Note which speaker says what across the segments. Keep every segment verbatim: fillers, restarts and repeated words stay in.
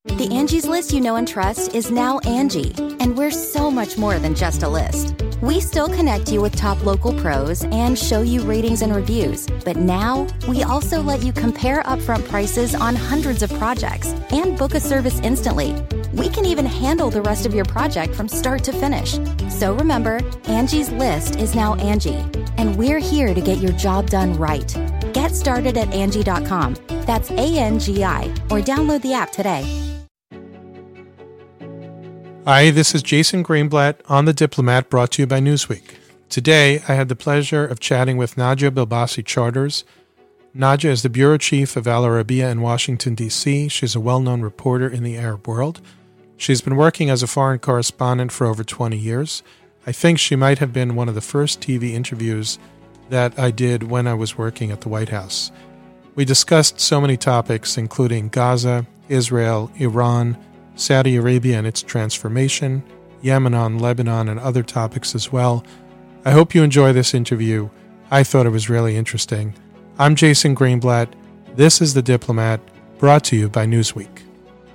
Speaker 1: The Angie's List you know and trust is now Angie, and we're so much more than just a list. We still connect you with top local pros and show you ratings and reviews, but now we also let you compare upfront prices on hundreds of projects and book a service instantly. We can even handle the rest of your project from start to finish. So remember, Angie's List is now Angie, and we're here to get your job done right. Get started at Angie dot com. That's A N G I, or download the app today.
Speaker 2: Hi, this is Jason Greenblatt on The Diplomat, brought to you by Newsweek. Today, I had the pleasure of chatting with Nadja Bilbassi Charters. Nadja is the bureau chief of Al Arabiya in Washington, D C. She's a well-known reporter in the Arab world. She's been working as a foreign correspondent for over twenty years. I think she might have been one of the first T V interviews that I did when I was working at the White House. We discussed so many topics, including Gaza, Israel, Iran, Saudi Arabia and its transformation, Yemen, Lebanon, and other topics as well. I hope you enjoy this interview. I thought it was really interesting. I'm Jason Greenblatt. This is The Diplomat, brought to you by Newsweek.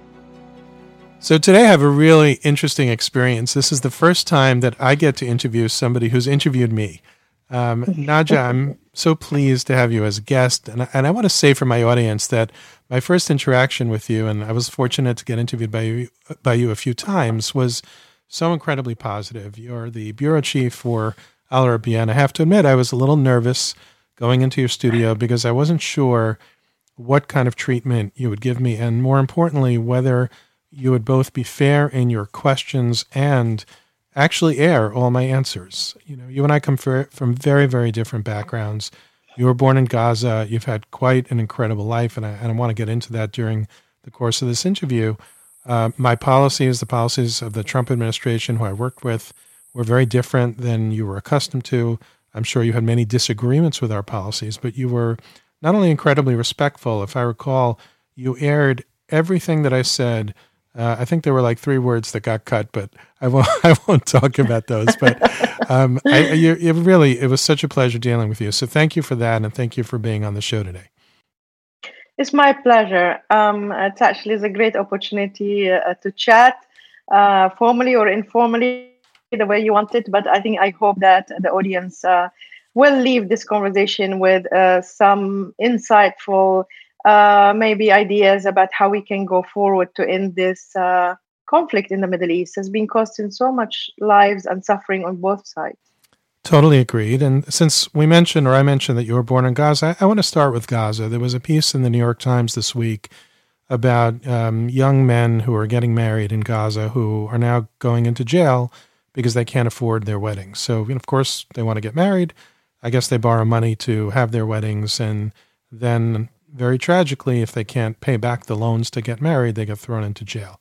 Speaker 2: So today I have a really interesting experience. This is the first time that I get to interview somebody who's interviewed me. Um, Nadja, I'm so pleased to have you as a guest. And, and I want to say for my audience that my first interaction with you, and I was fortunate to get interviewed by you, by you a few times, was so incredibly positive. You're the bureau chief for Al Arabiya, and I have to admit I was a little nervous going into your studio because I wasn't sure what kind of treatment you would give me, and more importantly, whether you would both be fair in your questions and actually air all my answers. You know, you and I come for, from very, very different backgrounds. You were born in Gaza. You've had quite an incredible life, and I, and I want to get into that during the course of this interview. Uh, my policies, the policies of the Trump administration, who I worked with, were very different than you were accustomed to. I'm sure you had many disagreements with our policies, but you were not only incredibly respectful. If I recall, you aired everything that I said. Uh, I think there were like three words that got cut, but I won't. I won't talk about those. But um, I, you, it really, it was such a pleasure dealing with you. So thank you for that, and thank you for being on the show today.
Speaker 3: It's my pleasure. Um, it's actually is a great opportunity uh, to chat, uh, formally or informally, the way you want it. But I think I hope that the audience uh, will leave this conversation with uh, some insightful. Uh, maybe ideas about how we can go forward to end this uh, conflict in the Middle East. Has been costing so much lives and suffering on both sides.
Speaker 2: Totally agreed. And since we mentioned, or I mentioned that you were born in Gaza, I, I want to start with Gaza. There was a piece in the New York Times this week about um, young men who are getting married in Gaza who are now going into jail because they can't afford their weddings. So, you know, of course, they want to get married. I guess they borrow money to have their weddings, and then very tragically, if they can't pay back the loans to get married, they get thrown into jail.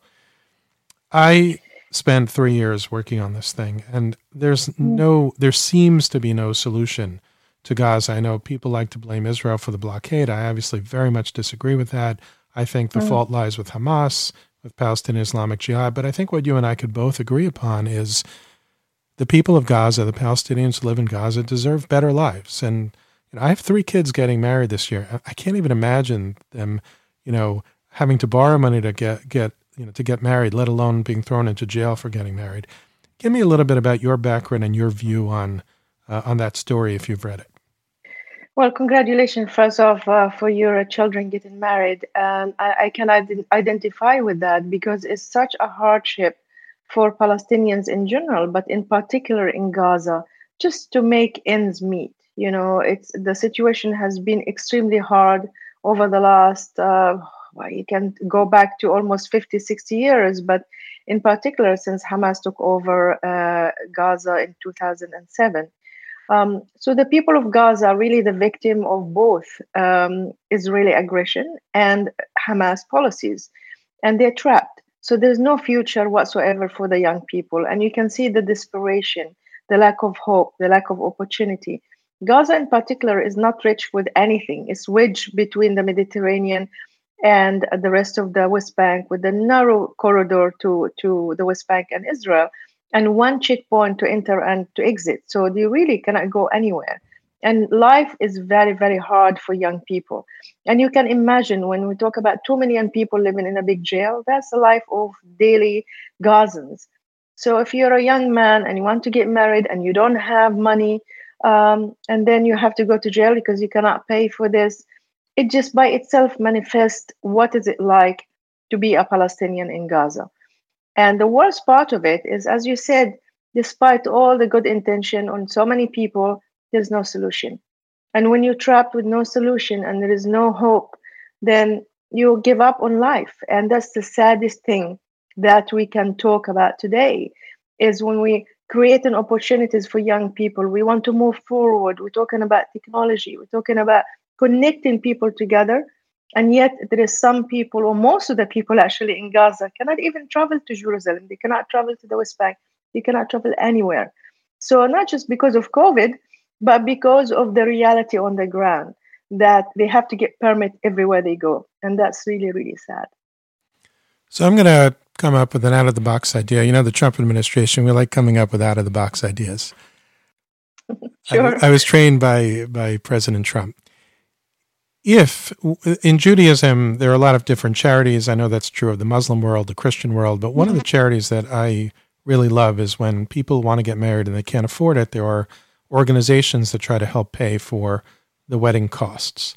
Speaker 2: I spent three years working on this thing, and there's no, there seems to be no solution to Gaza. I know people like to blame Israel for the blockade. I obviously very much disagree with that. I think the mm. fault lies with Hamas, with Palestinian Islamic Jihad. But I think what you and I could both agree upon is the people of Gaza, the Palestinians who live in Gaza, deserve better lives. And you know, I have three kids getting married this year. I can't even imagine them, you know, having to borrow money to get, get, you know, to get married, let alone being thrown into jail for getting married. Give me a little bit about your background and your view on, uh, on that story, if you've read it.
Speaker 3: Well, congratulations, first off, uh, for your children getting married. And I, I can ident- identify with that because it's such a hardship for Palestinians in general, but in particular in Gaza, just to make ends meet. You know, it's the situation has been extremely hard over the last, uh, well, you can go back to almost fifty, sixty years, but in particular since Hamas took over uh, Gaza in two thousand seven. Um, so the people of Gaza are really the victim of both um, Israeli aggression and Hamas policies, and they're trapped. So there's no future whatsoever for the young people. And you can see the desperation, the lack of hope, the lack of opportunity. Gaza in particular is not rich with anything. It's wedged between the Mediterranean and the rest of the West Bank with the narrow corridor to, to the West Bank and Israel, and one checkpoint to enter and to exit. So they really cannot go anywhere. And life is very, very hard for young people. And you can imagine when we talk about two million people living in a big jail, that's the life of daily Gazans. So if you're a young man and you want to get married and you don't have money, um, and then you have to go to jail because you cannot pay for this, it just by itself manifests what is it like to be a Palestinian in Gaza. And the worst part of it is, as you said, despite all the good intention on so many people, there's no solution. And when you're trapped with no solution and there is no hope, then you give up on life. And that's the saddest thing that we can talk about today is when we creating opportunities for young people. We want to move forward. We're talking about technology. We're talking about connecting people together. And yet there is some people, or most of the people actually in Gaza, cannot even travel to Jerusalem. They cannot travel to the West Bank. They cannot travel anywhere. So not just because of COVID, but because of the reality on the ground that they have to get permit everywhere they go. And that's really, really sad.
Speaker 2: So I'm going to come up with an out-of-the-box idea. You know, the Trump administration, we like coming up with out-of-the-box ideas.
Speaker 3: Sure.
Speaker 2: I, I was trained by, by President Trump. If, in Judaism, there are a lot of different charities. I know that's true of the Muslim world, the Christian world, but one mm-hmm. of the charities that I really love is when people want to get married and they can't afford it, there are organizations that try to help pay for the wedding costs.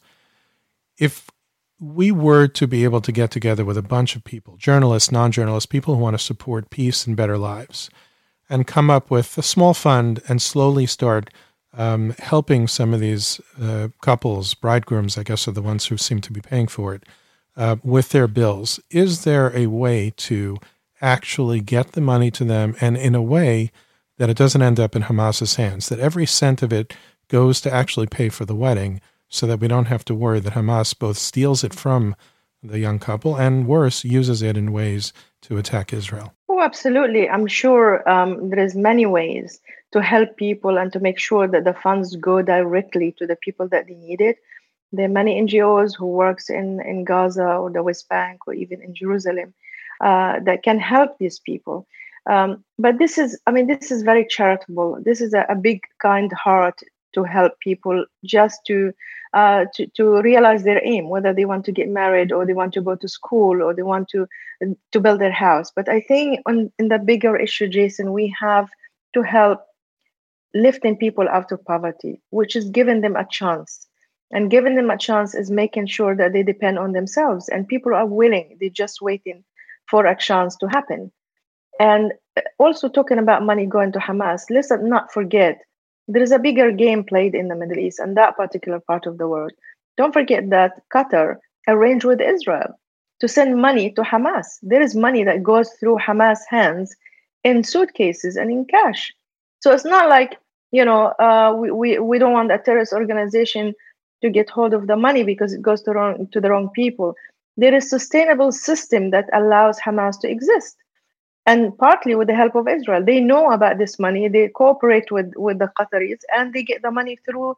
Speaker 2: If we were to be able to get together with a bunch of people, journalists, non-journalists, people who want to support peace and better lives, and come up with a small fund and slowly start um, helping some of these uh, couples, bridegrooms, I guess, are the ones who seem to be paying for it, uh, with their bills, is there a way to actually get the money to them and in a way that it doesn't end up in Hamas's hands, that every cent of it goes to actually pay for the wedding so that we don't have to worry that Hamas both steals it from the young couple and, worse, uses it in ways to attack Israel?
Speaker 3: Oh, absolutely. I'm sure um, there is many ways to help people and to make sure that the funds go directly to the people that they need it. There are many N G Os who works in, in Gaza or the West Bank or even in Jerusalem uh, that can help these people. Um, but this is, I mean, this is very charitable. This is a, a big, kind heart to help people just to, uh, to to realize their aim, whether they want to get married or they want to go to school or they want to to build their house. But I think on in the bigger issue, Jason, we have to help lifting people out of poverty, which is giving them a chance. And giving them a chance is making sure that they depend on themselves. And people are willing; they're just waiting for a chance to happen. And also talking about money going to Hamas, let's not forget, there is a bigger game played in the Middle East and that particular part of the world. Don't forget that Qatar arranged with Israel to send money to Hamas. There is money that goes through Hamas hands in suitcases and in cash. So it's not like, you know, uh, we, we, we don't want a terrorist organization to get hold of the money because it goes to, wrong, to the wrong people. There is a sustainable system that allows Hamas to exist. And partly with the help of Israel. They know about this money. They cooperate with, with the Qataris and they get the money through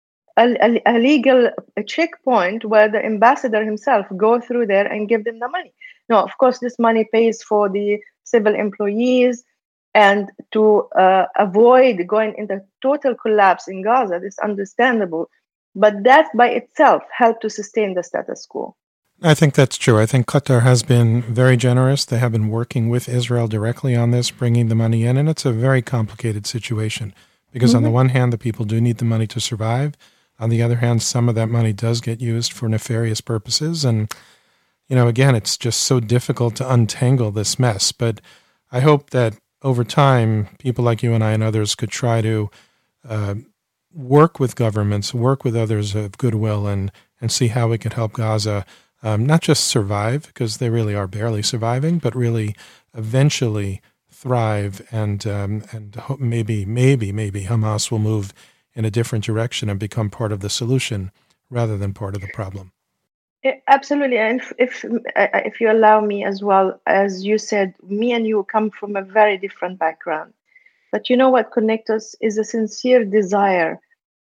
Speaker 3: a, a, a legal checkpoint where the ambassador himself go through there and give them the money. Now, of course, this money pays for the civil employees and to uh, avoid going into total collapse in Gaza. This is understandable. But that by itself helped to sustain the status quo.
Speaker 2: I think that's true. I think Qatar has been very generous. They have been working with Israel directly on this, bringing the money in, and it's a very complicated situation because mm-hmm. on the one hand, the people do need the money to survive. On the other hand, some of that money does get used for nefarious purposes. And, you know, again, it's just so difficult to untangle this mess. But I hope that over time, people like you and I and others could try to uh, work with governments, work with others of goodwill, and, and see how we could help Gaza Um, not just survive, because they really are barely surviving, but really eventually thrive and um, and maybe, maybe, maybe Hamas will move in a different direction and become part of the solution rather than part of the problem.
Speaker 3: Absolutely. And if, if, if you allow me as well, as you said, me and you come from a very different background. But you know what connects us is a sincere desire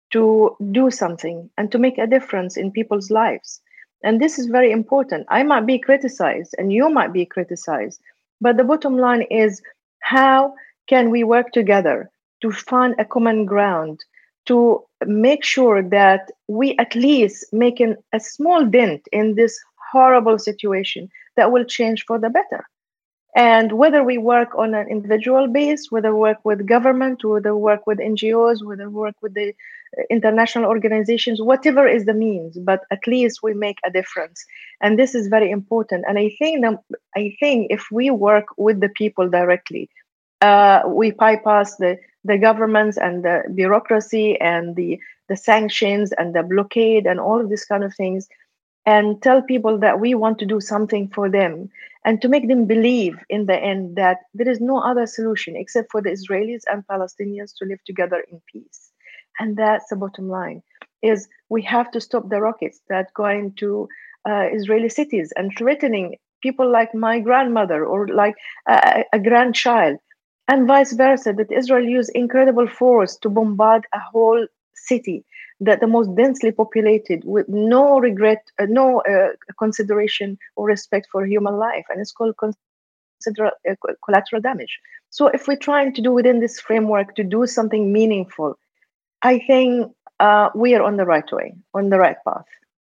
Speaker 3: to do something and to make a difference in people's lives. And this is very important. I might be criticized and you might be criticized, but the bottom line is, how can we work together to find a common ground to make sure that we at least make an, a small dent in this horrible situation that will change for the better. And whether we work on an individual base, whether we work with government, whether we work with N G Os, whether we work with the uh, international organizations, whatever is the means, but at least we make a difference. And this is very important. And I think that, I think if we work with the people directly, uh, we bypass the, the governments and the bureaucracy and the, the sanctions and the blockade and all of these kind of things, and tell people that we want to do something for them, and to make them believe in the end that there is no other solution except for the Israelis and Palestinians to live together in peace. And that's the bottom line, is we have to stop the rockets that go into uh, Israeli cities and threatening people like my grandmother or like a, a grandchild, and vice versa, that Israel use incredible force to bombard a whole city, that the most densely populated, with no regret, uh, no uh, consideration or respect for human life, and it's called consider, uh, collateral damage. So if we're trying to do within this framework to do something meaningful, I think uh, we are on the right way, on the right path.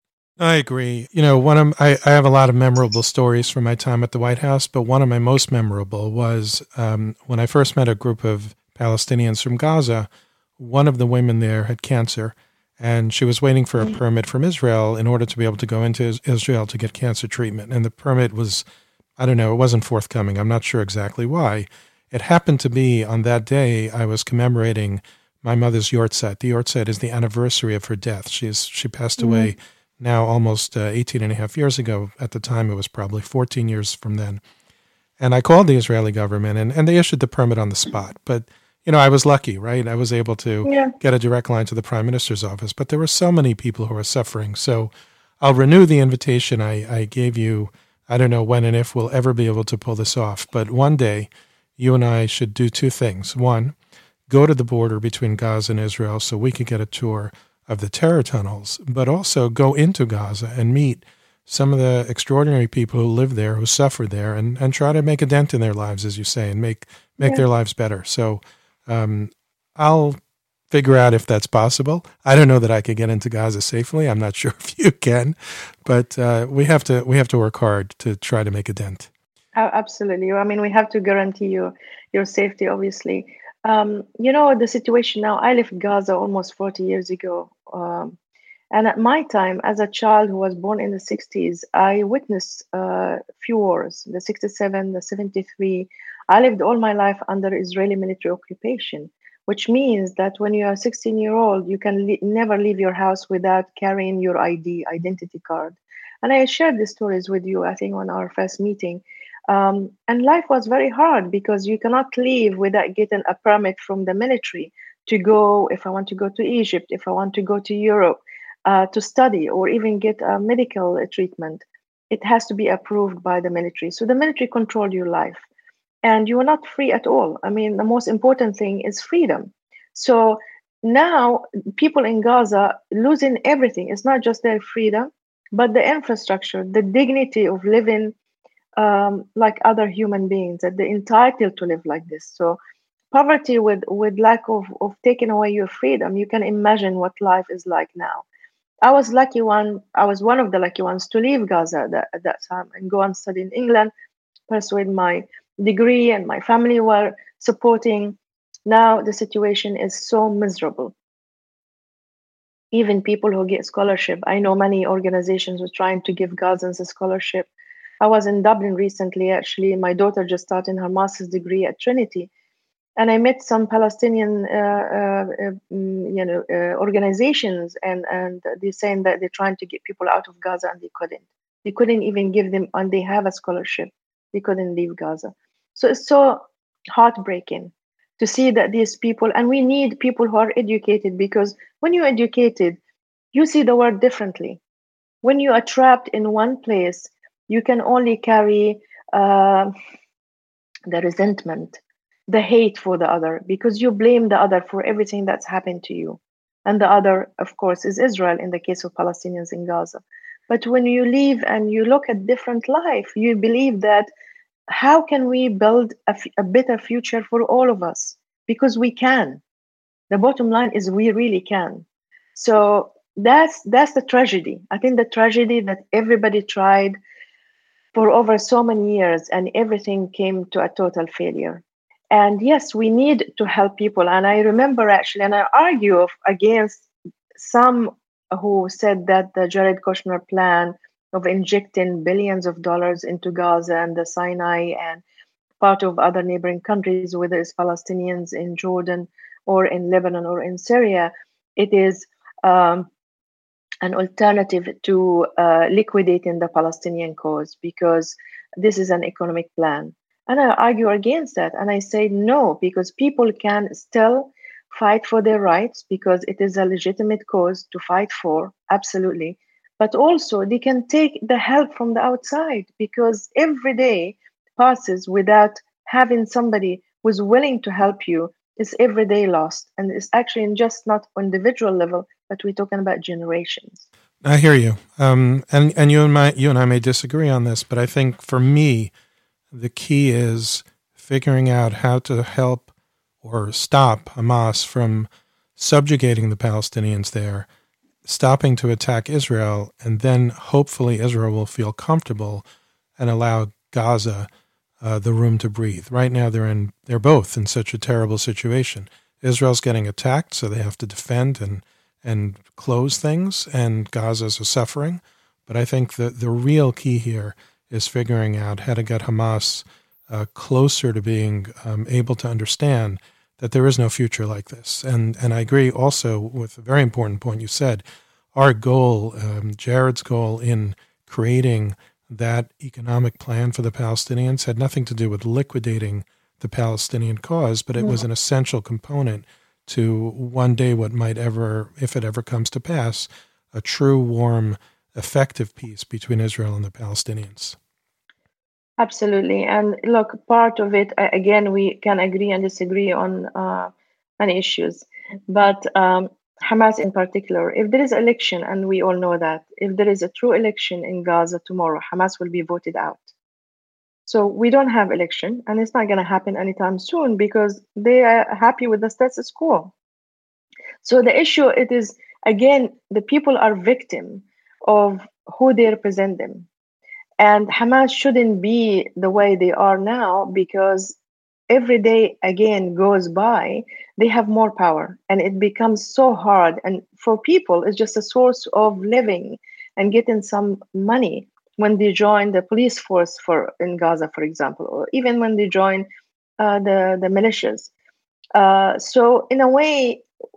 Speaker 2: I agree. You know, one of I, I have a lot of memorable stories from my time at the White House, but one of my most memorable was um, when I first met a group of Palestinians from Gaza. One of the women there had cancer, and she was waiting for a permit from Israel in order to be able to go into Israel to get cancer treatment. And the permit was, I don't know, it wasn't forthcoming. I'm not sure exactly why. It happened to be on that day I was commemorating my mother's Yortzeit. The Yortzeit is the anniversary of her death. She's She passed mm-hmm. away now almost uh, eighteen and a half years ago. At the time, it was probably fourteen years from then. And I called the Israeli government, and, and they issued the permit on the spot. But you know, I was lucky, right? I was able to yeah. get a direct line to the Prime Minister's office, but there were so many people who are suffering. So I'll renew the invitation I, I gave you. I don't know when and if we'll ever be able to pull this off, but one day you and I should do two things. One, go to the border between Gaza and Israel so we could get a tour of the terror tunnels, but also go into Gaza and meet some of the extraordinary people who live there, who suffer there, and, and try to make a dent in their lives, as you say, and make, make yeah. their lives better. So Um, I'll figure out if that's possible. I don't know that I could get into Gaza safely. I'm not sure if you can, but uh, we have to we have to work hard to try to make a dent.
Speaker 3: Oh, absolutely. I mean, we have to guarantee you your safety, obviously. Um, you know, the situation now, I left Gaza almost forty years ago. Um, and at my time, as a child who was born in the sixties, I witnessed a uh, few wars, the sixty-seven, the seventy-three. I lived all my life under Israeli military occupation, which means that when you are a sixteen year old, you can le- never leave your house without carrying your I D, identity card. And I shared these stories with you, I think, on our first meeting. Um, and life was very hard because you cannot leave without getting a permit from the military to go, if I want to go to Egypt, if I want to go to Europe, uh, to study or even get a medical treatment. It has to be approved by the military. So the military controlled your life. And you are not free at all. I mean, the most important thing is freedom. So now people in Gaza losing everything. It's not just their freedom, but the infrastructure, the dignity of living um, like other human beings, that they're entitled to live like this. So poverty with, with lack of, of taking away your freedom, you can imagine what life is like now. I was lucky one, I was one of the lucky ones to leave Gaza at that, at that time and go and study in England, pursue my degree, and my family were supporting. Now the situation is so miserable. Even people who get scholarship, I know many organizations were trying to give Gazans a scholarship. I was in Dublin recently, actually. My daughter just started her master's degree at Trinity, and I met some Palestinian, uh, uh, you know, uh, organizations, and and they're saying that they're trying to get people out of Gaza, and they couldn't. They couldn't even give them, and they have a scholarship. They couldn't leave Gaza. So it's so heartbreaking to see that these people, and we need people who are educated, because when you're educated, you see the world differently. When you are trapped in one place, you can only carry uh, the resentment, the hate for the other, because you blame the other for everything that's happened to you. And the other, of course, is Israel in the case of Palestinians in Gaza. But when you leave and you look at different life, you believe that how can we build a, f- a better future for all of us? Because we can. The bottom line is we really can. So that's that's the tragedy. I think the tragedy that everybody tried for over so many years and everything came to a total failure. And yes, we need to help people. And I remember actually, and I argue against some who said that the Jared Kushner plan of injecting billions of dollars into Gaza and the Sinai and part of other neighboring countries, whether it's Palestinians in Jordan or in Lebanon or in Syria, it is um, an alternative to uh, liquidating the Palestinian cause because this is an economic plan. And I argue against that. And I say no, because people can still fight for their rights because it is a legitimate cause to fight for, absolutely. But also, they can take the help from the outside because every day passes without having somebody who's willing to help you is every day lost. And it's actually just not on individual level, but we're talking about generations.
Speaker 2: I hear you. Um, and, and you and my, you and I may disagree on this, but I think for me, the key is figuring out how to help or stop Hamas from subjugating the Palestinians there, stopping to attack Israel, and then hopefully Israel will feel comfortable and allow Gaza uh, the room to breathe. Right now, they're in they're both in such a terrible situation. Israel's getting attacked, so they have to defend and and close things, and Gaza's are suffering. But I think that the real key here is figuring out how to get Hamas uh, closer to being um, able to understand that there is no future like this. And and I agree also with a very important point you said. Our goal, um, Jared's goal in creating that economic plan for the Palestinians had nothing to do with liquidating the Palestinian cause, but it was an essential component to one day what might ever, if it ever comes to pass, a true, warm, effective peace between Israel and the Palestinians.
Speaker 3: Absolutely. And look, part of it, again, we can agree and disagree on uh, many issues. But um, Hamas in particular, if there is election, and we all know that, if there is a true election in Gaza tomorrow, Hamas will be voted out. So we don't have election, and it's not going to happen anytime soon because they are happy with the status quo. So the issue, it is, again, the people are victim of who they represent them. And Hamas shouldn't be the way they are now because every day again goes by, they have more power and it becomes so hard. And for people, it's just a source of living and getting some money when they join the police force for in Gaza, for example, or even when they join uh, the, the militias. Uh, so in a way,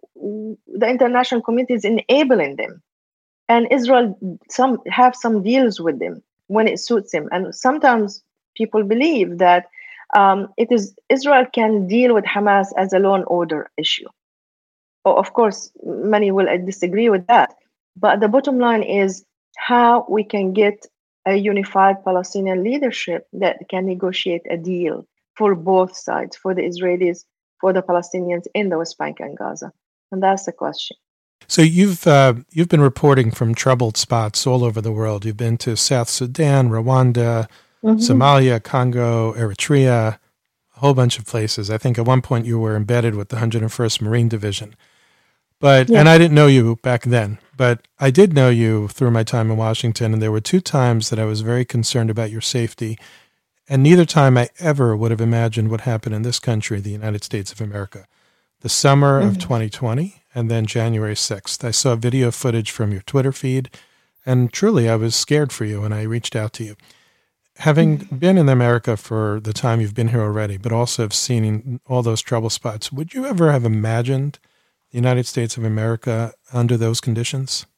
Speaker 3: the international community is enabling them. And Israel some have some deals with them when it suits them. And sometimes people believe that um, it is Israel can deal with Hamas as a law and order issue. Oh, of course, many will disagree with that. But the bottom line is how we can get a unified Palestinian leadership that can negotiate a deal for both sides, for the Israelis, for the Palestinians in the West Bank and Gaza. And that's the question.
Speaker 2: So you've uh, you've been reporting from troubled spots all over the world. You've been to South Sudan, Rwanda, mm-hmm. Somalia, Congo, Eritrea, a whole bunch of places. I think at one point you were embedded with the one hundred first Marine Division. But yeah. And I didn't know you back then, but I did know you through my time in Washington, and there were two times that I was very concerned about your safety, and neither time I ever would have imagined what happened in this country, the United States of America. The summer mm-hmm. of twenty twenty, and then January sixth. I saw video footage from your Twitter feed, and truly I was scared for you, and I reached out to you. Having mm-hmm. been in America for the time you've been here already, but also have seen all those trouble spots, would you ever have imagined the United States of America under those conditions?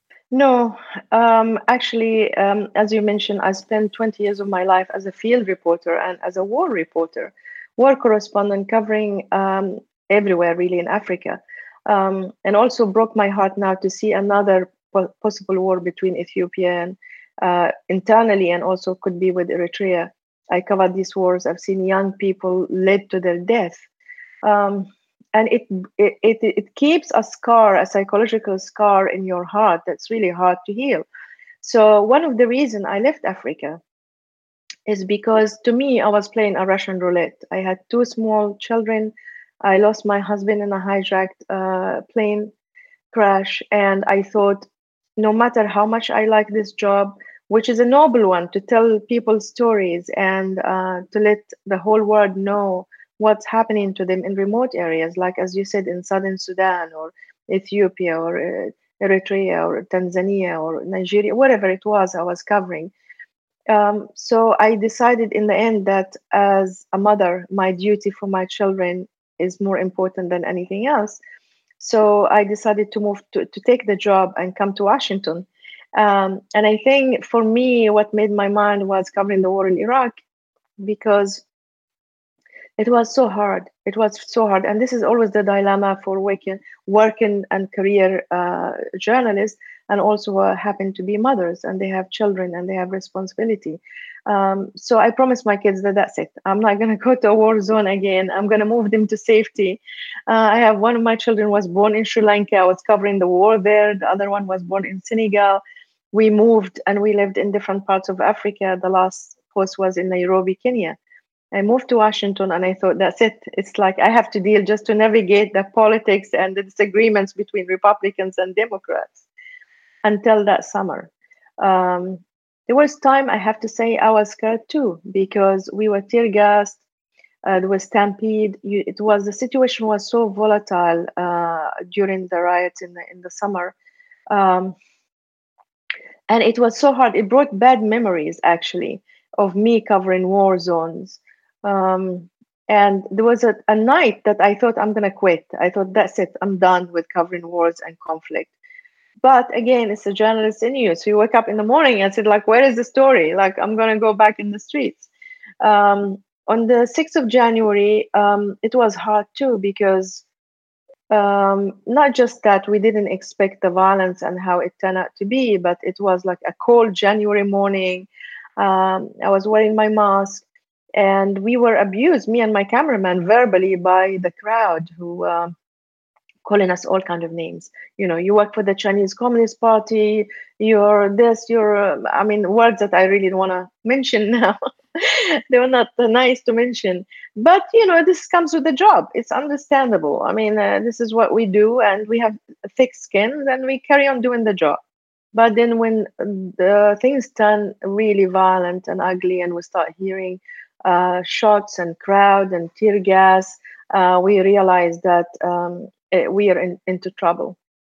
Speaker 3: No. Um, actually, um, as you mentioned, I spent twenty years of my life as a field reporter and as a war reporter, war correspondent covering um, everywhere really in Africa. Um, and also broke my heart now to see another po- possible war between Ethiopia and uh, internally, and also could be with Eritrea. I covered these wars. I've seen young people led to their death. Um, and it, it, it, it keeps a scar, a psychological scar in your heart that's really hard to heal. So one of the reasons I left Africa is because to me, I was playing a Russian roulette. I had two small children. I lost my husband in a hijacked uh, plane crash, and I thought, no matter how much I like this job, which is a noble one, to tell people stories and uh, to let the whole world know what's happening to them in remote areas, like as you said, in southern Sudan or Ethiopia or uh, Eritrea or Tanzania or Nigeria, whatever it was I was covering. Um, so I decided in the end that as a mother, my duty for my children is more important than anything else. So I decided to move to, to take the job and come to Washington. Um, and I think for me, what made my mind was covering the war in Iraq, because it was so hard. It was so hard. And this is always the dilemma for working, working and career uh, journalists, and also uh, happen to be mothers and they have children and they have responsibility. Um, so I promised my kids that that's it. I'm not going to go to a war zone again. I'm going to move them to safety. Uh, I have one of my children was born in Sri Lanka. I was covering the war there. The other one was born in Senegal. We moved and we lived in different parts of Africa. The last post was in Nairobi, Kenya. I moved to Washington and I thought, that's it. It's like I have to deal just to navigate the politics and the disagreements between Republicans and Democrats until that summer. Um, there was time, I have to say, I was scared too, because we were tear gassed. Uh, there was stampede. You, it was the situation was so volatile uh, during the riots in the in the summer, um, and it was so hard. It brought bad memories actually of me covering war zones. Um, and there was a, a night that I thought I'm gonna quit. I thought that's it. I'm done with covering wars and conflict. But again, it's a journalist in you. So you wake up in the morning and said, like, where is the story? Like, I'm gonna go back in the streets. Um, on the sixth of January, um, it was hard too, because um, not just that we didn't expect the violence and how it turned out to be, but it was like a cold January morning. Um, I was wearing my mask, and we were abused, me and my cameraman, verbally by the crowd who uh, calling us all kind of names. You know, you work for the Chinese Communist Party, you're this, you're, I mean, words that I really don't want to mention now. They were not uh, nice to mention. But, you know, this comes with the job. It's understandable. I mean, uh, this is what we do, and we have thick skin, and we carry on doing the job. But then when the things turn really violent and ugly, and we start hearing uh, shots and crowd and tear gas, uh, we realize that um, we are in, into trouble.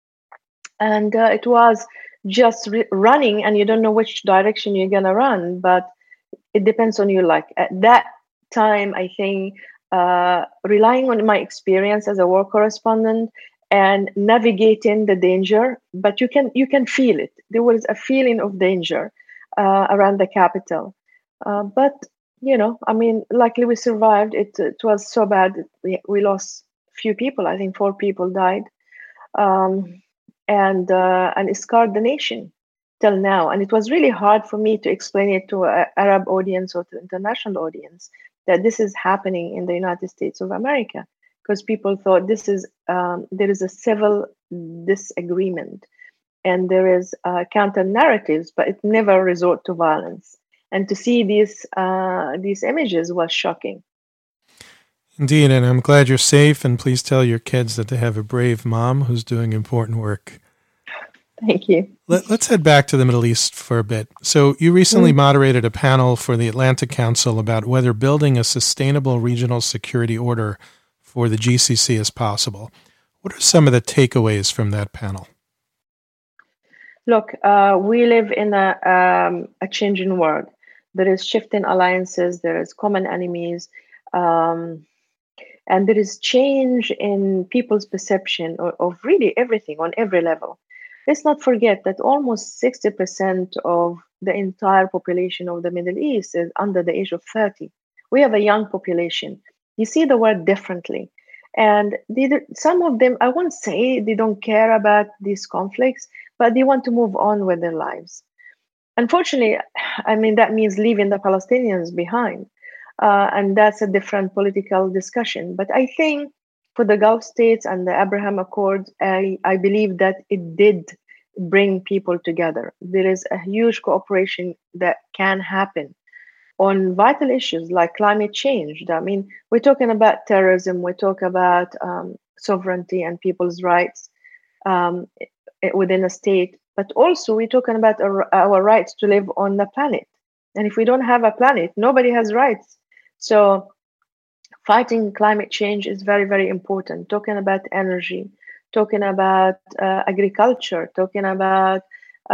Speaker 3: And uh, it was just re- running, and you don't know which direction you're going to run, but it depends on you. Like at that time, I think uh, relying on my experience as a war correspondent and navigating the danger, but you can you can feel it. There was a feeling of danger uh, around the capital, uh, but you know, I mean, luckily we survived. It it was so bad. We, we lost few people. I think four people died, um, and uh, and it scarred the nation till now. And it was really hard for me to explain it to an Arab audience or to international audience that this is happening in the United States of America, because people thought this is um, there is a civil disagreement and there is uh, counter narratives, but it never resort to violence. And to see these uh, these images was shocking.
Speaker 2: Indeed, and I'm glad you're safe, and please tell your kids that they have a brave mom who's doing important work.
Speaker 3: Thank you.
Speaker 2: Let, let's head back to the Middle East for a bit. So you recently mm. moderated a panel for the Atlantic Council about whether building a sustainable regional security order for the G C C is possible. What are some of the takeaways from that panel?
Speaker 3: Look, uh, we live in a, um, a changing world. There is shifting alliances, there is common enemies, um, and there is change in people's perception of, of really everything on every level. Let's not forget that almost sixty percent of the entire population of the Middle East is under the age of thirty. We have a young population. You see the world differently. And they, some of them, I won't say they don't care about these conflicts, but they want to move on with their lives. Unfortunately, I mean, that means leaving the Palestinians behind. Uh, and that's a different political discussion. But I think for the Gulf states and the Abraham Accords, I, I believe that it did bring people together. There is a huge cooperation that can happen on vital issues like climate change. I mean, we're talking about terrorism, we talk about um, sovereignty and people's rights um, within a state, but also we're talking about our, our rights to live on the planet. And if we don't have a planet, nobody has rights. So fighting climate change is very, very important. Talking about energy, talking about uh, agriculture, talking about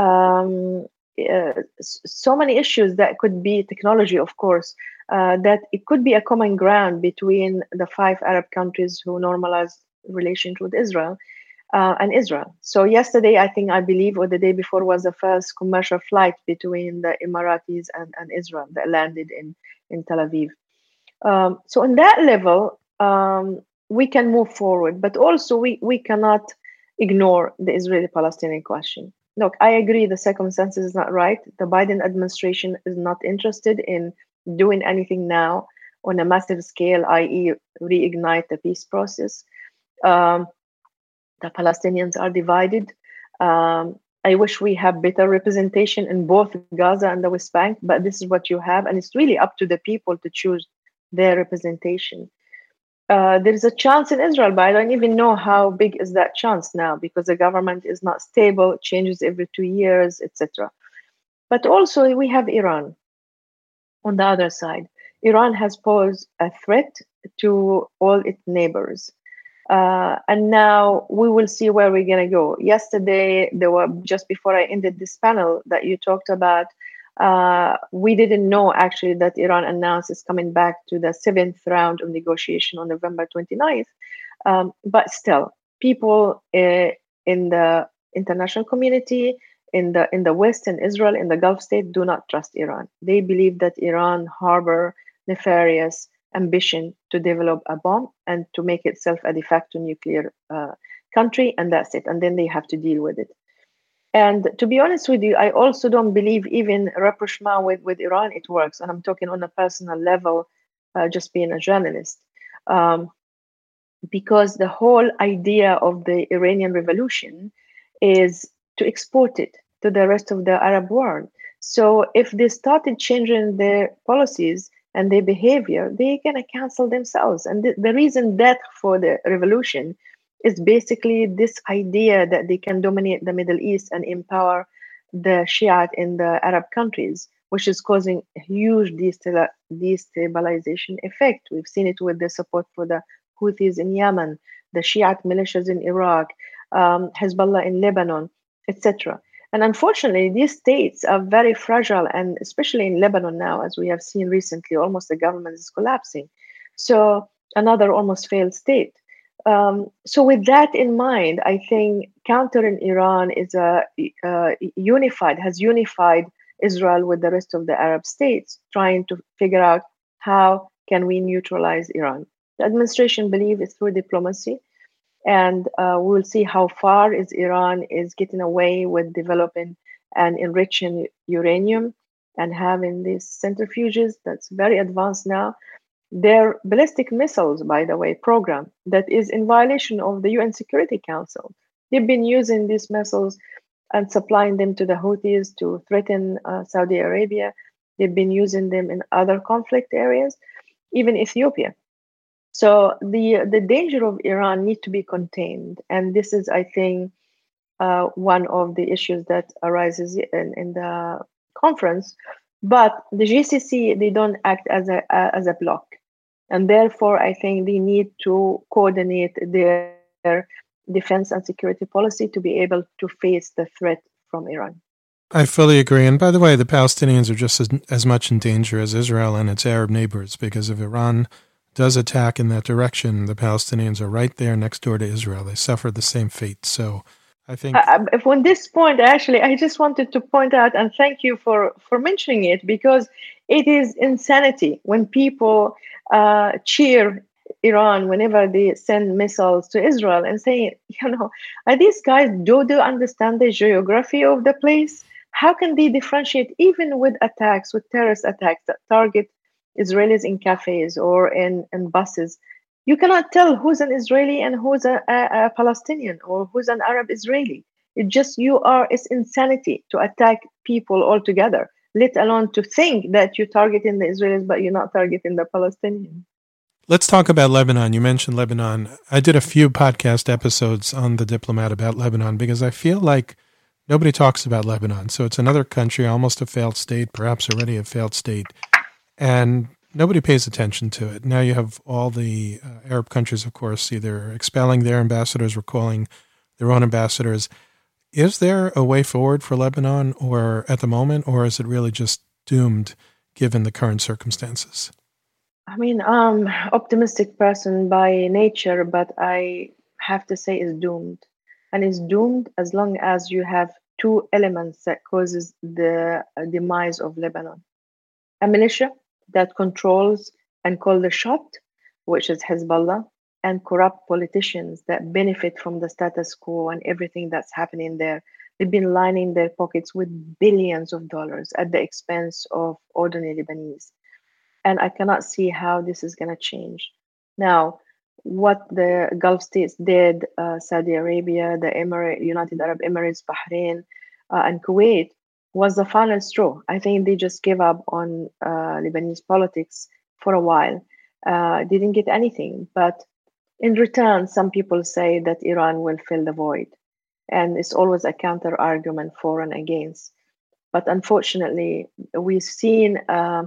Speaker 3: um, uh, so many issues that could be technology, of course, uh, that it could be a common ground between the five Arab countries who normalized relations with Israel uh, and Israel. So yesterday, I think, I believe, or the day before, was the first commercial flight between the Emiratis and, and Israel that landed in, in Tel Aviv. Um, so on that level, um, we can move forward, but also we, we cannot ignore the Israeli-Palestinian question. Look, I agree the circumstances is not right. The Biden administration is not interested in doing anything now on a massive scale, that is reignite the peace process. Um, the Palestinians are divided. Um, I wish we have better representation in both Gaza and the West Bank, but this is what you have, and it's really up to the people to choose their representation. Uh, there is a chance in Israel, but I don't even know how big is that chance now, because the government is not stable, it changes every two years, et cetera. But also we have Iran on the other side. Iran has posed a threat to all its neighbors. Uh, and now we will see where we're going to go. Yesterday, there were, just before I ended this panel that you talked about, uh, we didn't know actually that Iran announced it's coming back to the seventh round of negotiation on November twenty-ninth. Um, but still, people uh, in the international community, in the in the West, in Israel, in the Gulf state, do not trust Iran. They believe that Iran harbor nefarious ambition to develop a bomb and to make itself a de facto nuclear uh, country, and that's it. And then they have to deal with it. And to be honest with you, I also don't believe even rapprochement with, with Iran, it works. And I'm talking on a personal level, uh, just being a journalist. Um, because the whole idea of the Iranian Revolution is to export it to the rest of the Arab world. So if they started changing their policies and their behavior, they're going to cancel themselves. And the, the reason that for the revolution is basically this idea that they can dominate the Middle East and empower the Shiite in the Arab countries, which is causing a huge destabilization effect. We've seen it with the support for the Houthis in Yemen, the Shiite militias in Iraq, um, Hezbollah in Lebanon, et cetera. And unfortunately, these states are very fragile, and especially in Lebanon now, as we have seen recently, almost the government is collapsing. So another almost failed state. Um, so with that in mind, I think countering Iran is a uh, unified, has unified Israel with the rest of the Arab states, trying to figure out how can we neutralize Iran. The administration believes it's through diplomacy. And uh, we'll see how far is Iran is getting away with developing and enriching uranium and having these centrifuges that's very advanced now. Their ballistic missiles, by the way, program that is in violation of the U N Security Council. They've been using these missiles and supplying them to the Houthis to threaten uh, Saudi Arabia. They've been using them in other conflict areas, even Ethiopia. So the the danger of Iran need to be contained, and this is, I think, uh, one of the issues that arises in, in the conference. But the G C C, they don't act as a uh, as a bloc, and therefore I think they need to coordinate their defense and security policy to be able to face the threat from Iran.
Speaker 2: I fully agree. And by the way, the Palestinians are just as, as much in danger as Israel and its Arab neighbors, because if Iran does attack in that direction, the Palestinians are right there next door to Israel. They suffer the same fate. So I think...
Speaker 3: Uh, on this point, actually, I just wanted to point out, and thank you for, for mentioning it, because it is insanity when people uh, cheer Iran whenever they send missiles to Israel and saying, you know, are these guys, do they understand the geography of the place? How can they differentiate even with attacks, with terrorist attacks that target Israelis in cafes or in, in buses? You cannot tell who's an Israeli and who's a, a, a Palestinian or who's an Arab Israeli. It just, you are, it's insanity to attack people altogether, let alone to think that you're targeting the Israelis, but you're not targeting the Palestinians.
Speaker 2: Let's talk about Lebanon. You mentioned Lebanon. I did a few podcast episodes on The Diplomat about Lebanon because I feel like nobody talks about Lebanon. So it's another country, almost a failed state, perhaps already a failed state, and nobody pays attention to it. Now you have all the uh, Arab countries, of course, either expelling their ambassadors or calling their own ambassadors. Is there a way forward for Lebanon or at the moment, or is it really just doomed given the current circumstances?
Speaker 3: I mean, I'm optimistic person by nature, but I have to say is doomed. And it's doomed as long as you have two elements that causes the uh, demise of Lebanon. A militia that controls and call the shot, which is Hezbollah, and corrupt politicians that benefit from the status quo and everything that's happening there. They've been lining their pockets with billions of dollars at the expense of ordinary Lebanese. And I cannot see how this is going to change. Now, what the Gulf states did, uh, Saudi Arabia, the Emirate, United Arab Emirates, Bahrain, uh, and Kuwait, was the final straw. I think they just gave up on uh, Lebanese politics for a while. Uh, didn't get anything. But in return, some people say that Iran will fill the void. And it's always a counter argument for and against. But unfortunately, we've seen uh,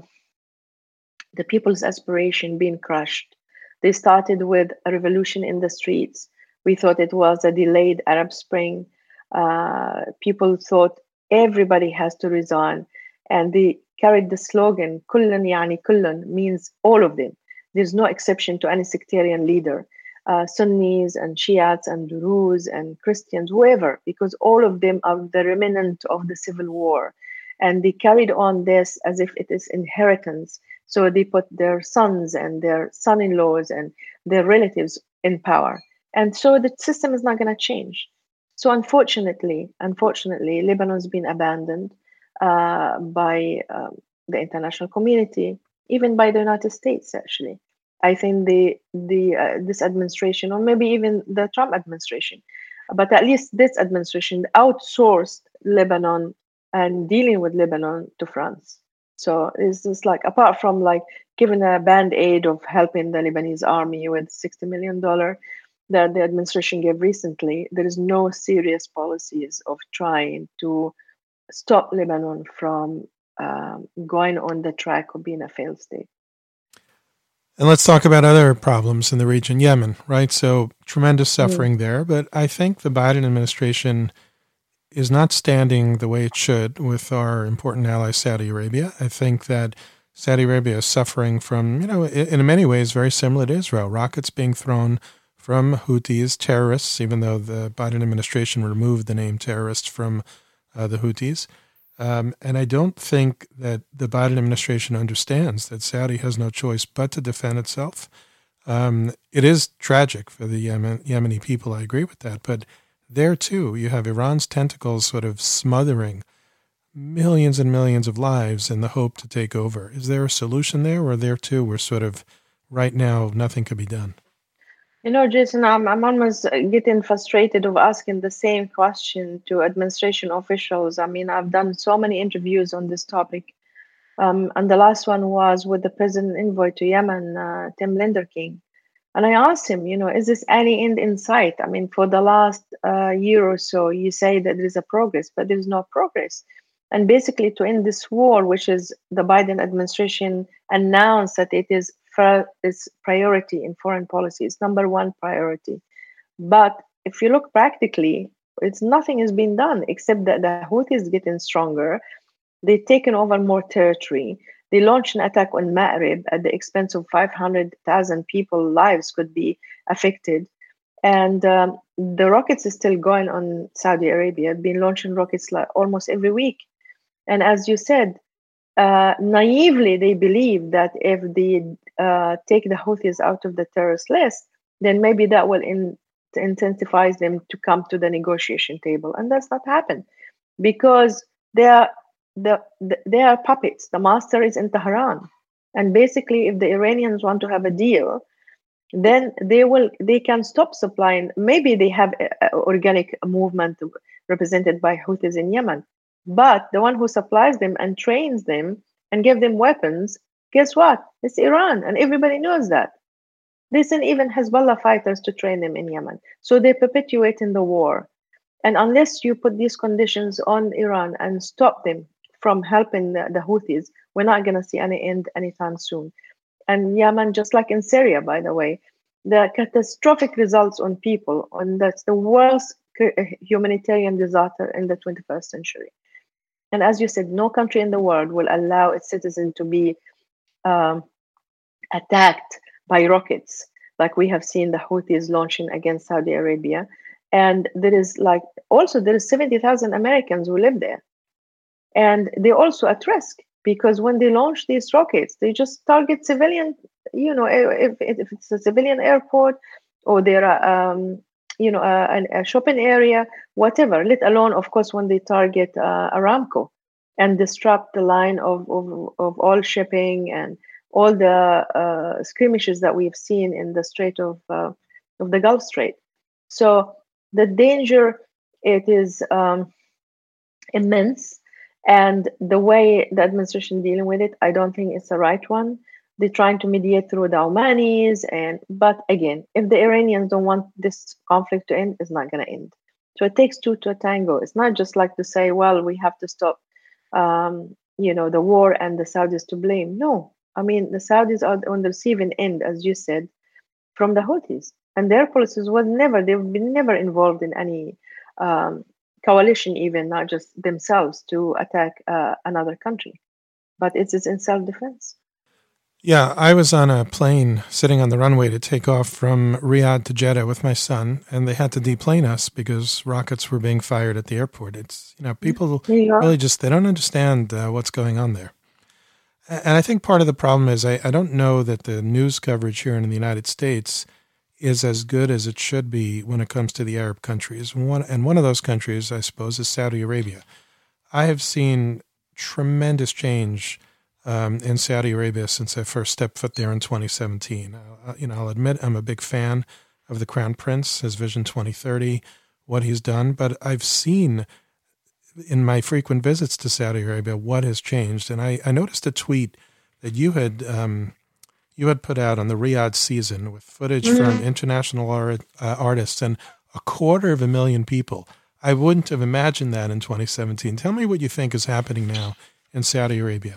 Speaker 3: the people's aspiration being crushed. They started with a revolution in the streets. We thought it was a delayed Arab Spring. Uh, people thought everybody has to resign. And they carried the slogan, Kullun yani kullun, means all of them. There's no exception to any sectarian leader. Uh, Sunnis and Shiites and Druze and Christians, whoever, because all of them are the remnant of the civil war. And they carried on this as if it is inheritance. So they put their sons and their son-in-laws and their relatives in power. And so the system is not going to change. So unfortunately, unfortunately, Lebanon's been abandoned uh, by um, the international community, even by the United States, actually. I think the the uh, this administration, or maybe even the Trump administration, but at least this administration outsourced Lebanon and dealing with Lebanon to France. So it's just like, apart from like giving a band-aid of helping the Lebanese army with sixty million dollars that the administration gave recently, there is no serious policies of trying to stop Lebanon from um, going on the track of being a failed state.
Speaker 2: And let's talk about other problems in the region, Yemen, right? So tremendous suffering mm. there, but I think the Biden administration is not standing the way it should with our important ally, Saudi Arabia. I think that Saudi Arabia is suffering from, you know, in many ways very similar to Israel, rockets being thrown from Houthis, terrorists, even though the Biden administration removed the name terrorist from uh, the Houthis. Um, and I don't think that the Biden administration understands that Saudi has no choice but to defend itself. Um, it is tragic for the Yemen, Yemeni people, I agree with that, but there, too, you have Iran's tentacles sort of smothering millions and millions of lives in the hope to take over. Is there a solution there, or there, too, we're sort of, right now, nothing could be done?
Speaker 3: You know, Jason, I'm, I'm almost getting frustrated of asking the same question to administration officials. I mean, I've done so many interviews on this topic. Um, and the last one was with the president envoy to Yemen, uh, Tim Linderking. And I asked him, you know, is this any end in sight? I mean, for the last uh, year or so, you say that there is a progress, but there's no progress. And basically, to end this war, which is the Biden administration announced that it is for its priority in foreign policy, it's number one priority. But if you look practically, it's nothing has been done except that the Houthis getting stronger. They've taken over more territory. They launched an attack on Ma'rib at the expense of five hundred thousand people. Lives could be affected. And um, the rockets is still going on Saudi Arabia, been launching rockets like almost every week. And as you said, uh, naively, they believe that if they uh, take the Houthis out of the terrorist list, then maybe that will in- incentivize them to come to the negotiation table. And that's not happened because they are The, the, they are puppets. The master is in Tehran. And basically, if the Iranians want to have a deal, then they will. They can stop supplying. Maybe they have a, a organic movement represented by Houthis in Yemen. But the one who supplies them and trains them and give them weapons, guess what? It's Iran, and everybody knows that. They send even Hezbollah fighters to train them in Yemen. So they perpetuate in the war. And unless you put these conditions on Iran and stop them from helping the, the Houthis, we're not going to see any end anytime soon. And Yemen, just like in Syria, by the way, the catastrophic results on people, and that's the worst humanitarian disaster in the twenty-first century. And as you said, no country in the world will allow its citizens to be um, attacked by rockets, like we have seen the Houthis launching against Saudi Arabia. And there is like also there is seventy thousand Americans who live there, and they're also at risk because when they launch these rockets, they just target civilian. You know, if, if it's a civilian airport or there are um, you know a, a shopping area, whatever. Let alone, of course, when they target uh, Aramco and disrupt the line of, of of all shipping and all the uh, skirmishes that we've seen in the Strait of uh, of the Gulf Strait. So the danger, it is um, immense, and the way the administration is dealing with it, I don't think it's the right one. They're trying to mediate through the Omanis, and but again, if the Iranians don't want this conflict to end, it's not going to end. So it takes two to a tango. It's not just like to say, well, we have to stop, um, you know, the war and the Saudis to blame. No, I mean the Saudis are on the receiving end, as you said, from the Houthis. And their policies was never, they've been never involved in any um, coalition, even not just themselves to attack uh, another country, but it's, it's in self-defense.
Speaker 2: Yeah, I was on a plane sitting on the runway to take off from Riyadh to Jeddah with my son, and they had to deplane us because rockets were being fired at the airport. It's, you know, people really just, they don't understand uh, what's going on there. And I think part of the problem is I, I don't know that the news coverage here in the United States is as good as it should be when it comes to the Arab countries. One, and one of those countries, I suppose, is Saudi Arabia. I have seen tremendous change um, in Saudi Arabia since I first stepped foot there in twenty seventeen. Uh, you know, I'll admit I'm a big fan of the Crown Prince, his Vision twenty thirty, what he's done, but I've seen in my frequent visits to Saudi Arabia what has changed. And I, I noticed a tweet that you had um, you had put out on the Riyadh season with footage mm-hmm. from international art, uh, artists and a quarter of a million people. I wouldn't have imagined that in twenty seventeen. Tell me what you think is happening now in Saudi Arabia.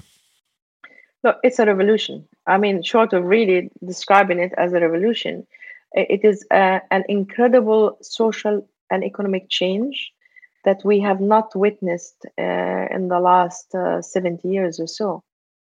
Speaker 3: Look, it's a revolution. I mean, short of really describing it as a revolution, it is uh, an incredible social and economic change that we have not witnessed uh, in the last uh, seventy years or so.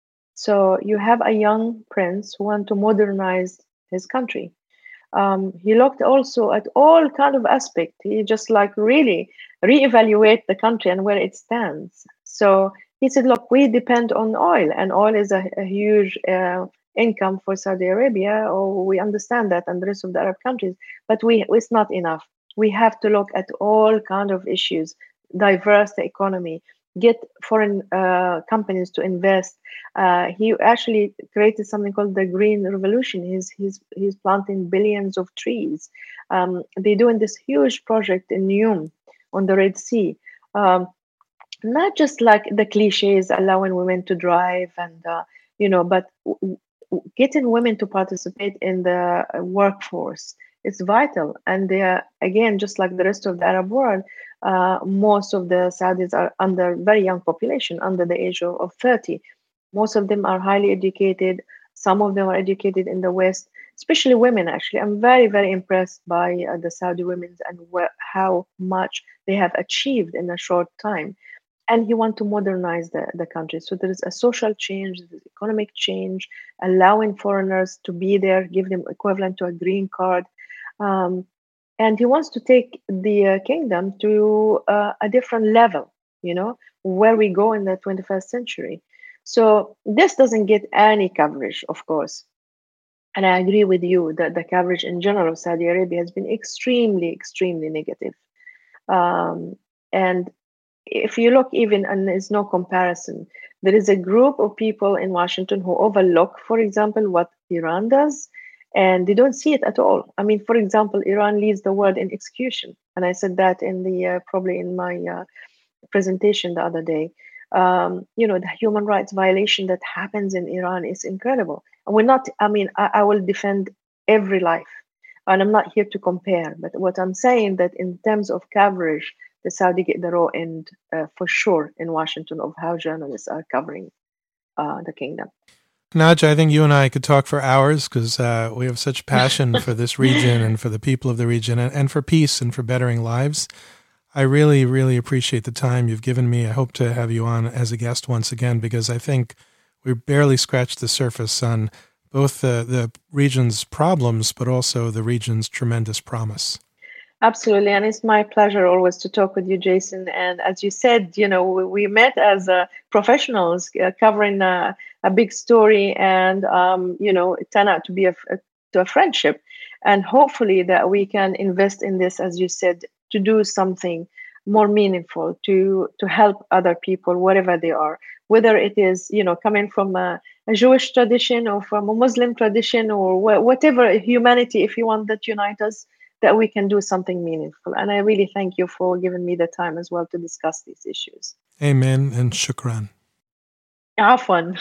Speaker 3: So you have a young prince who wants to modernize his country. Um, he looked also at all kind of aspects. He just like really reevaluate the country and where it stands. So he said, look, we depend on oil, and oil is a, a huge uh, income for Saudi Arabia. Or we understand that, and the rest of the Arab countries, but we it's not enough. We have to look at all kind of issues, diverse the economy, get foreign uh, companies to invest. Uh, he actually created something called the Green Revolution. He's he's he's planting billions of trees. Um, they're doing this huge project in Neom on the Red Sea. Um, not just like the cliches, allowing women to drive and uh, you know, but w- w- getting women to participate in the workforce. It's vital. And they are, again, just like the rest of the Arab world, uh, most of the Saudis are under very young population, under the age of, of thirty. Most of them are highly educated. Some of them are educated in the West, especially women, actually. I'm very, very impressed by uh, the Saudi women and wh- how much they have achieved in a short time. And he wants to modernize the, the country. So there is a social change, there is economic change, allowing foreigners to be there, give them equivalent to a green card. Um, and he wants to take the uh, kingdom to uh, a different level, you know, where we go in the twenty-first century. So this doesn't get any coverage, of course. And I agree with you that the coverage in general of Saudi Arabia has been extremely, extremely negative. Um, and if you look even, and there's no comparison, there is a group of people in Washington who overlook, for example, what Iran does, and they don't see it at all. I mean, for example, Iran leads the world in execution. And I said that in the, uh, probably in my uh, presentation the other day, um, you know, the human rights violation that happens in Iran is incredible. And we're not, I mean, I, I will defend every life. And I'm not here to compare, but what I'm saying that in terms of coverage, the Saudi get the raw end uh, for sure in Washington of how journalists are covering uh, the kingdom.
Speaker 2: Naja, I think you and I could talk for hours because uh, we have such passion for this region and for the people of the region and, and for peace and for bettering lives. I really, really appreciate the time you've given me. I hope to have you on as a guest once again because I think we barely scratched the surface on both the, the region's problems, but also the region's tremendous promise.
Speaker 3: Absolutely. And it's my pleasure always to talk with you, Jason. And as you said, you know, we, we met as uh, professionals uh, covering uh, a big story and, um, you know, it turned out to be a, a, to a friendship. And hopefully that we can invest in this, as you said, to do something more meaningful, to to help other people, wherever they are, whether it is, you know, coming from a, a Jewish tradition or from a Muslim tradition or wh- whatever humanity, if you want, that unite us, that we can do something meaningful. And I really thank you for giving me the time as well to discuss these issues.
Speaker 2: Amen and shukran.
Speaker 3: Afwan.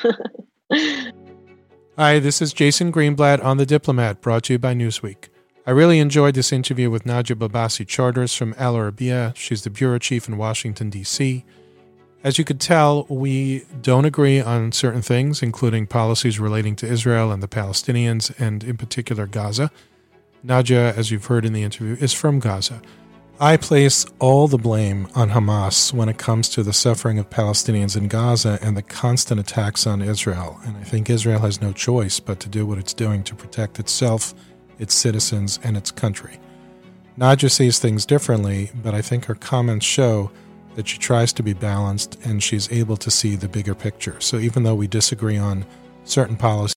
Speaker 2: Hi, this is Jason Greenblatt on The Diplomat, brought to you by Newsweek. I really enjoyed this interview with Nadia Bilbassi Charters from Al Arabiya. She's the bureau chief in Washington, D C. As you could tell, we don't agree on certain things, including policies relating to Israel and the Palestinians, and in particular Gaza. Nadia, as you've heard in the interview, is from Gaza. I place all the blame on Hamas when it comes to the suffering of Palestinians in Gaza and the constant attacks on Israel. And I think Israel has no choice but to do what it's doing to protect itself, its citizens, and its country. Nadia sees things differently, but I think her comments show that she tries to be balanced and she's able to see the bigger picture. So even though we disagree on certain policies,